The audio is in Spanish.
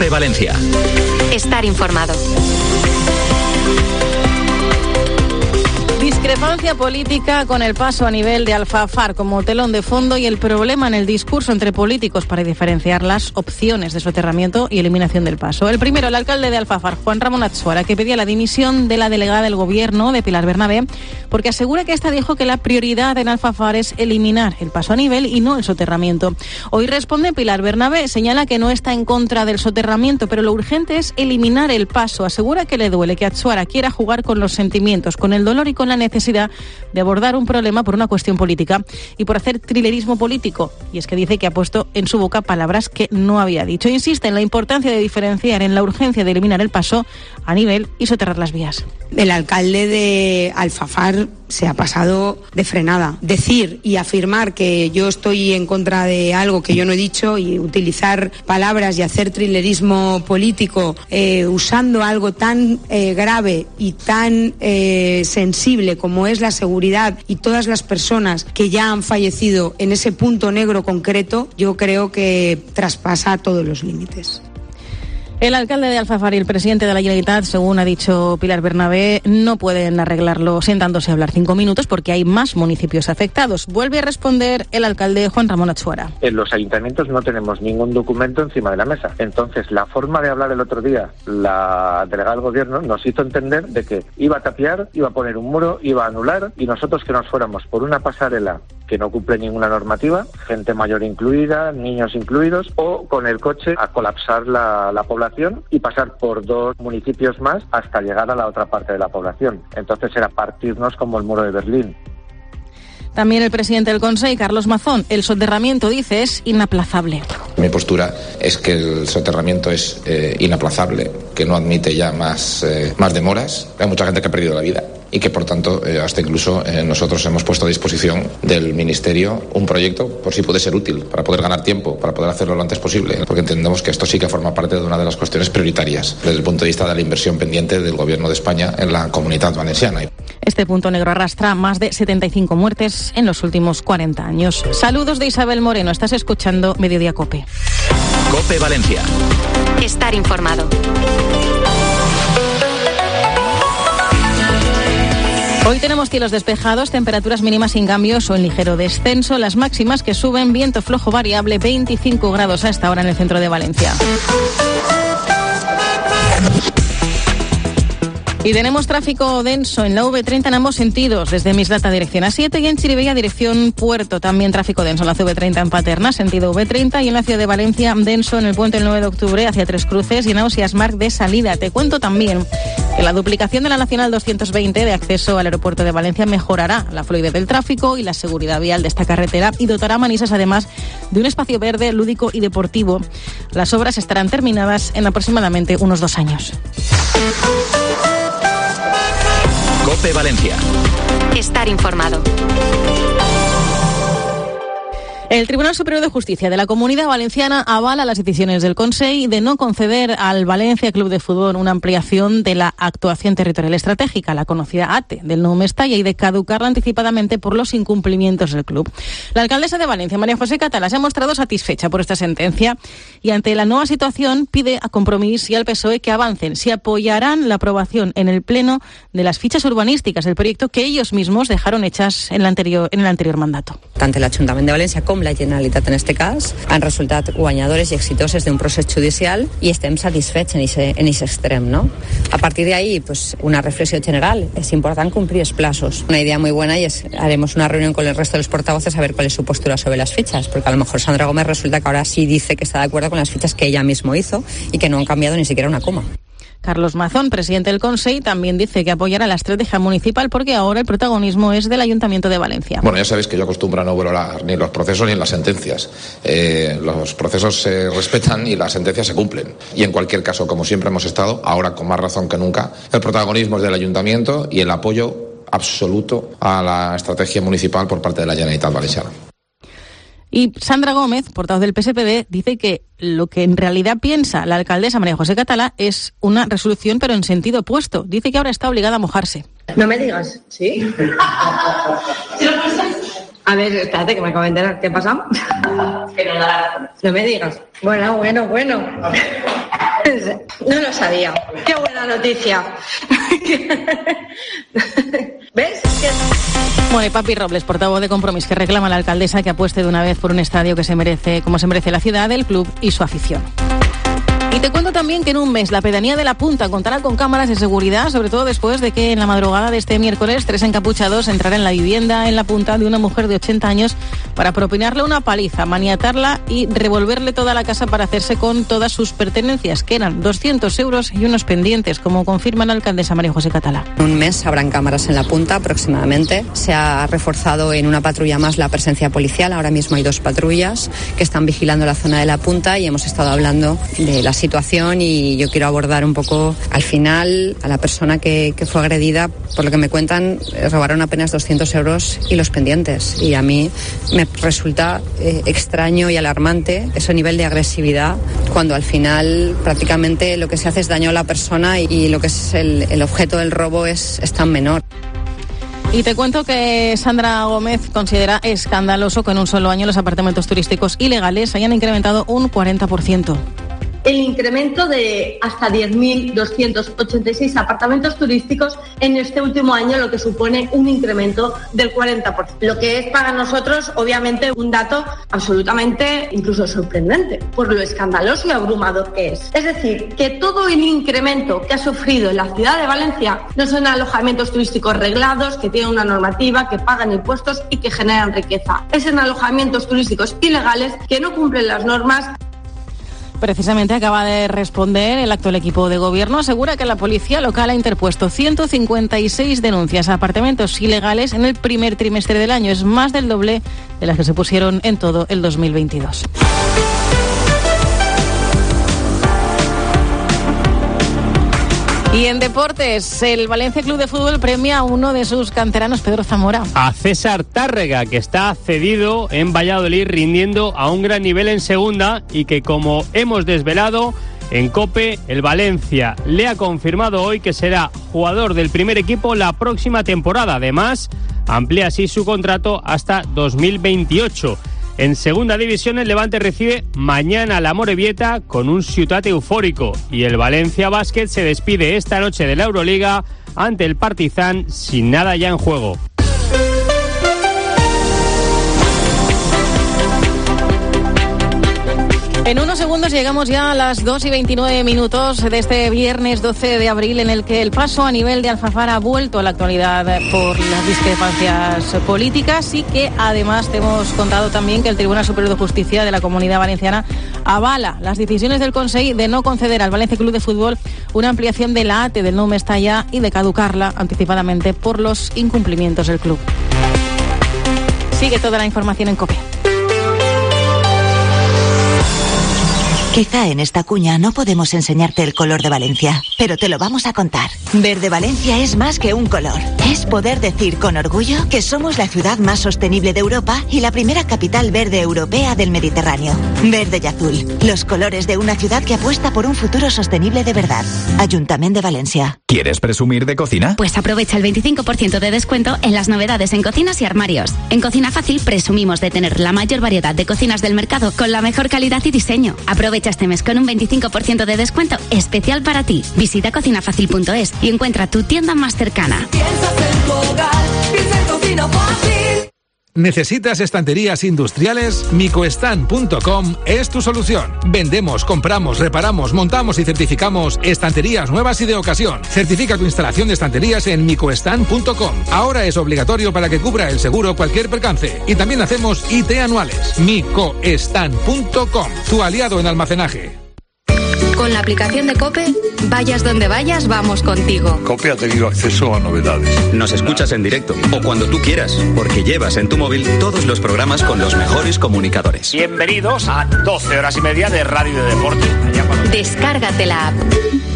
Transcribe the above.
COPE Valencia. Estar informado. Discrepancia política con el paso a nivel de Alfafar como telón de fondo y el problema en el discurso entre políticos para diferenciar las opciones de soterramiento y eliminación del paso. El primero, el alcalde de Alfafar, Juan Ramón Atsuara, que pedía la dimisión de la delegada del gobierno, de Pilar Bernabé, porque asegura que esta dijo que la prioridad en Alfafar es eliminar el paso a nivel y no el soterramiento. Hoy responde Pilar Bernabé, señala que no está en contra del soterramiento, pero lo urgente es eliminar el paso. Asegura que le duele que Atsuara quiera jugar con los sentimientos, con el dolor y con la necesidad de abordar un problema por una cuestión política y por hacer trilerismo político. Y es que dice que ha puesto en su boca palabras que no había dicho. Insiste en la importancia de diferenciar, en la urgencia de eliminar el paso a nivel y soterrar las vías. El alcalde de Alfafar se ha pasado de frenada. Decir y afirmar que yo estoy en contra de algo que yo no he dicho y utilizar palabras y hacer trilerismo político usando algo tan grave y tan sensible como es la seguridad y todas las personas que ya han fallecido en ese punto negro concreto, yo creo que traspasa todos los límites. El alcalde de Alfafar y el presidente de la Generalitat, según ha dicho Pilar Bernabé, no pueden arreglarlo sentándose a hablar 5 minutos porque hay más municipios afectados. Vuelve a responder el alcalde Juan Ramón Atsuara. En los ayuntamientos no tenemos ningún documento encima de la mesa. Entonces, la forma de hablar el otro día, la delegada del gobierno nos hizo entender de que iba a tapiar, iba a poner un muro, iba a anular y nosotros que nos fuéramos por una pasarela que no cumple ninguna normativa, gente mayor incluida, niños incluidos, o con el coche a colapsar la población y pasar por 2 municipios más hasta llegar a la otra parte de la población. Entonces era partirnos como el muro de Berlín. También el presidente del Consell, Carlos Mazón, el soterramiento, dice, es inaplazable. Mi postura es que el soterramiento es inaplazable, que no admite ya más demoras. Hay mucha gente que ha perdido la vida y que, por tanto, hasta incluso nosotros hemos puesto a disposición del Ministerio un proyecto por si puede ser útil, para poder ganar tiempo, para poder hacerlo lo antes posible, porque entendemos que esto sí que forma parte de una de las cuestiones prioritarias desde el punto de vista de la inversión pendiente del Gobierno de España en la Comunitat Valenciana. Este punto negro arrastra más de 75 muertes en los últimos 40 años. Saludos de Isabel Moreno, estás escuchando Mediodía COPE. COPE Valencia. Estar informado. Hoy tenemos cielos despejados, temperaturas mínimas sin cambios o en ligero descenso, las máximas que suben, viento flojo variable, 25 grados a esta hora en el centro de Valencia. Y tenemos tráfico denso en la V30 en ambos sentidos, desde Mislata dirección A7 y en Chirivella dirección Puerto. También tráfico denso en la CV30 en Paterna, sentido V30, y en la ciudad de Valencia denso en el puente el 9 de octubre hacia Tres Cruces y en Ausiàs Marc de salida. Te cuento también que la duplicación de la Nacional 220 de acceso al aeropuerto de Valencia mejorará la fluidez del tráfico y la seguridad vial de esta carretera y dotará a Manises además de un espacio verde, lúdico y deportivo. Las obras estarán terminadas en aproximadamente unos 2 años. COPE Valencia. Estar informado. El Tribunal Superior de Justicia de la Comunidad Valenciana avala las decisiones del Consell de no conceder al Valencia Club de Fútbol una ampliación de la actuación territorial estratégica, la conocida ATE, del Nou Mestalla, y de caducarla anticipadamente por los incumplimientos del club. La alcaldesa de Valencia, María José Catalá, se ha mostrado satisfecha por esta sentencia y ante la nueva situación pide a Compromís y al PSOE que avancen. Si apoyarán la aprobación en el Pleno de las fichas urbanísticas del proyecto que ellos mismos dejaron hechas en el anterior mandato. Tant l'Ajuntament de València com la Generalitat en este cas han resultat guanyadores i exitoses d'un procés judicial i estem satisfets en aquest extrem, ¿no? A partir de ahí, pues, una reflexión general. Es importante cumplir los plazos. Una idea muy buena y es haremos una reunión con el resto de los portavoces a ver cuál es su postura sobre las fichas, porque a lo mejor Sandra Gómez resulta que ahora sí dice que está de acuerdo con las fichas que ella mismo hizo y que no han cambiado ni siquiera una coma. Carlos Mazón, presidente del Consell, también dice que apoyará la estrategia municipal porque ahora el protagonismo es del Ayuntamiento de Valencia. Bueno, ya sabéis que yo acostumbro a no valorar ni los procesos ni las sentencias. Los procesos se respetan y las sentencias se cumplen. Y en cualquier caso, como siempre hemos estado, ahora con más razón que nunca, el protagonismo es del Ayuntamiento y el apoyo absoluto a la estrategia municipal por parte de la Generalitat Valenciana. Y Sandra Gómez, portavoz del PSPB, dice que lo que en realidad piensa la alcaldesa María José Catalá es una resolución, pero en sentido opuesto. Dice que ahora está obligada a mojarse. No me digas, ¿sí? A ver, espérate que me acabo de enterar. ¿Qué pasa? No me digas. Bueno. No lo sabía. Qué buena noticia. ¿Ves? Bueno, y Papi Robles, portavoz de Compromís, que reclama a la alcaldesa que apueste de una vez por un estadio que se merece, como se merece la ciudad, el club y su afición. Y te cuento también que en un mes la pedanía de La Punta contará con cámaras de seguridad, sobre todo después de que en la madrugada de este miércoles 3 encapuchados entraran en la vivienda en La Punta de una mujer de 80 años para propinarle una paliza, maniatarla y revolverle toda la casa para hacerse con todas sus pertenencias, que eran 200 euros y unos pendientes, como confirma la alcaldesa María José Catalá. En un mes habrán cámaras en La Punta aproximadamente. Se ha reforzado en una patrulla más la presencia policial. Ahora mismo hay 2 patrullas que están vigilando la zona de La Punta y hemos estado hablando de la situación y yo quiero abordar un poco al final a la persona que fue agredida. Por lo que me cuentan, robaron apenas 200 euros y los pendientes, y a mí me resulta extraño y alarmante ese nivel de agresividad cuando al final prácticamente lo que se hace es daño a la persona y lo que es el objeto del robo es tan menor. Y te cuento que Sandra Gómez considera escandaloso que en un solo año los apartamentos turísticos ilegales hayan incrementado un 40%. El incremento de hasta 10.286 apartamentos turísticos en este último año, lo que supone un incremento del 40%. Lo que es para nosotros, obviamente, un dato absolutamente incluso sorprendente, por lo escandaloso y abrumador que es. Es decir, que todo el incremento que ha sufrido en la ciudad de Valencia no son alojamientos turísticos reglados, que tienen una normativa, que pagan impuestos y que generan riqueza. Es en alojamientos turísticos ilegales que no cumplen las normas. Precisamente acaba de responder el actual equipo de gobierno. Asegura que la policía local ha interpuesto 156 denuncias a apartamentos ilegales en el primer trimestre del año. Es más del doble de las que se pusieron en todo el 2022. Y en deportes, el Valencia Club de Fútbol premia a uno de sus canteranos, Pedro Zamora. A César Tárrega, que está cedido en Valladolid, rindiendo a un gran nivel en segunda y que, como hemos desvelado en COPE, el Valencia le ha confirmado hoy que será jugador del primer equipo la próxima temporada. Además, amplía así su contrato hasta 2028. En segunda división, el Levante recibe mañana a la Amorebieta con un Ciutat eufórico, y el Valencia Basket se despide esta noche de la Euroliga ante el Partizan sin nada ya en juego. En unos segundos llegamos ya a las 2:29 de este viernes 12 de abril, en el que el paso a nivel de Alfafar ha vuelto a la actualidad por las discrepancias políticas, y que además te hemos contado también que el Tribunal Superior de Justicia de la Comunidad Valenciana avala las decisiones del Consell de no conceder al Valencia Club de Fútbol una ampliación de la ATE del Nou Mestalla y de caducarla anticipadamente por los incumplimientos del club. Sigue toda la información en COPE. Quizá en esta cuña no podemos enseñarte el color de Valencia, pero te lo vamos a contar. Verde Valencia es más que un color. Es poder decir con orgullo que somos la ciudad más sostenible de Europa y la primera capital verde europea del Mediterráneo. Verde y azul, los colores de una ciudad que apuesta por un futuro sostenible de verdad. Ayuntamiento de Valencia. ¿Quieres presumir de cocina? Pues aprovecha el 25% de descuento en las novedades en cocinas y armarios. En Cocina Fácil presumimos de tener la mayor variedad de cocinas del mercado con la mejor calidad y diseño. Aprovecha este mes con un 25% de descuento especial para ti. Visita cocinafacil.es y encuentra tu tienda más cercana. Piensas en tu hogar, piensa en Cocina Fácil. ¿Necesitas estanterías industriales? Micoestan.com es tu solución. Vendemos, compramos, reparamos, montamos y certificamos estanterías nuevas y de ocasión. Certifica tu instalación de estanterías en micoestan.com. Ahora es obligatorio para que cubra el seguro cualquier percance. Y también hacemos IT anuales. Micoestan.com, tu aliado en almacenaje. Con la aplicación de COPE, vayas donde vayas, vamos contigo. COPE ha tenido acceso a novedades. Nos escuchas en directo o cuando tú quieras, porque llevas en tu móvil todos los programas con los mejores comunicadores. Bienvenidos a 12 horas y media de radio y de deporte. Descárgate la app.